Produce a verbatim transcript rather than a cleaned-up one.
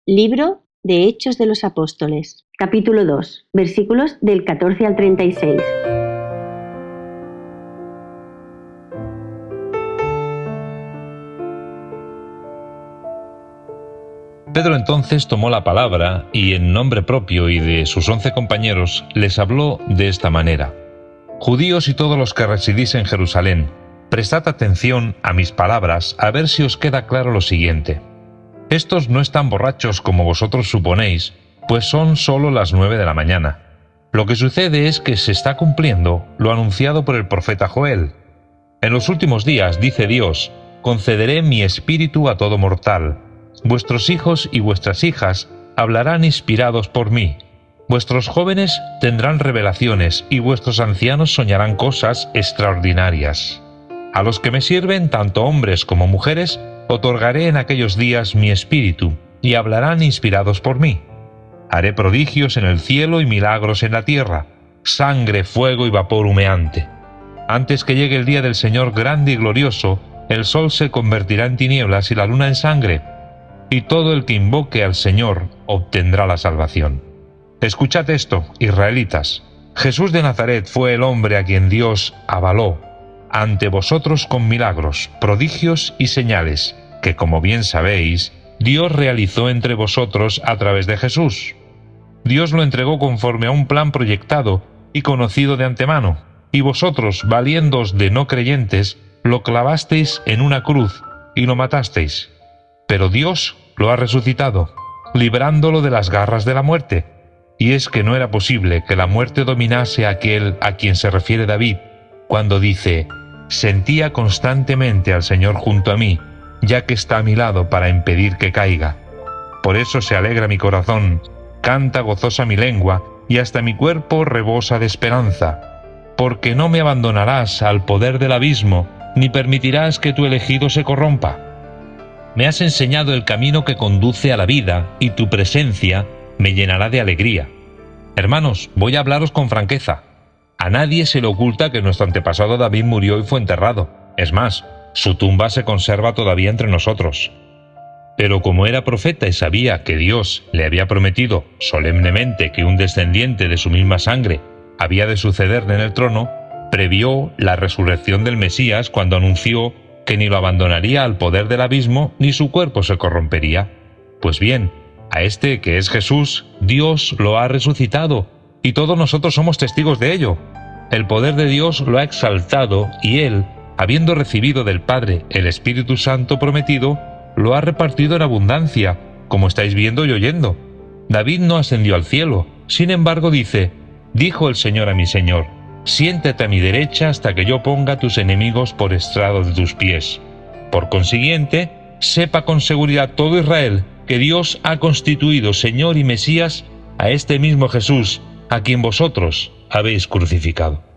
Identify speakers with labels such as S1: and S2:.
S1: Libro de Hechos de los Apóstoles, capítulo dos, versículos del catorce al treinta y seis.
S2: Pedro entonces tomó la palabra y en nombre propio y de sus once compañeros les habló de esta manera: Judíos y todos los que residís en Jerusalén, prestad atención a mis palabras a ver si os queda claro lo siguiente. Estos no están borrachos como vosotros suponéis, pues son solo las nueve de la mañana. Lo que sucede es que se está cumpliendo lo anunciado por el profeta Joel. En los últimos días, dice Dios, concederé mi espíritu a todo mortal. Vuestros hijos y vuestras hijas hablarán inspirados por mí. Vuestros jóvenes tendrán revelaciones y vuestros ancianos soñarán cosas extraordinarias. A los que me sirven, tanto hombres como mujeres, otorgaré en aquellos días mi espíritu, y hablarán inspirados por mí. Haré prodigios en el cielo y milagros en la tierra, sangre, fuego y vapor humeante. Antes que llegue el día del Señor grande y glorioso, el sol se convertirá en tinieblas y la luna en sangre, y todo el que invoque al Señor obtendrá la salvación. Escuchad esto, israelitas. Jesús de Nazaret fue el hombre a quien Dios avaló ante vosotros con milagros, prodigios y señales, que como bien sabéis, Dios realizó entre vosotros a través de Jesús. Dios lo entregó conforme a un plan proyectado y conocido de antemano, y vosotros, valiéndoos de no creyentes, lo clavasteis en una cruz y lo matasteis. Pero Dios lo ha resucitado, librándolo de las garras de la muerte. Y es que no era posible que la muerte dominase a aquel a quien se refiere David, cuando dice: «Sentía constantemente al Señor junto a mí, ya que está a mi lado para impedir que caiga. Por eso se alegra mi corazón, canta gozosa mi lengua, y hasta mi cuerpo rebosa de esperanza. Porque no me abandonarás al poder del abismo, ni permitirás que tu elegido se corrompa. Me has enseñado el camino que conduce a la vida, y tu presencia me llenará de alegría». Hermanos, voy a hablaros con franqueza. A nadie se le oculta que nuestro antepasado David murió y fue enterrado. Es más, su tumba se conserva todavía entre nosotros. Pero como era profeta y sabía que Dios le había prometido solemnemente que un descendiente de su misma sangre había de sucederle en el trono, previó la resurrección del Mesías cuando anunció que ni lo abandonaría al poder del abismo ni su cuerpo se corrompería. Pues bien, a este que es Jesús, Dios lo ha resucitado, y todos nosotros somos testigos de ello. El poder de Dios lo ha exaltado y Él, habiendo recibido del Padre el Espíritu Santo prometido, lo ha repartido en abundancia, como estáis viendo y oyendo. David no ascendió al cielo, sin embargo dice: «Dijo el Señor a mi Señor, siéntate a mi derecha hasta que yo ponga tus enemigos por estrado de tus pies». Por consiguiente, sepa con seguridad todo Israel que Dios ha constituido Señor y Mesías a este mismo Jesús, a quien vosotros habéis crucificado.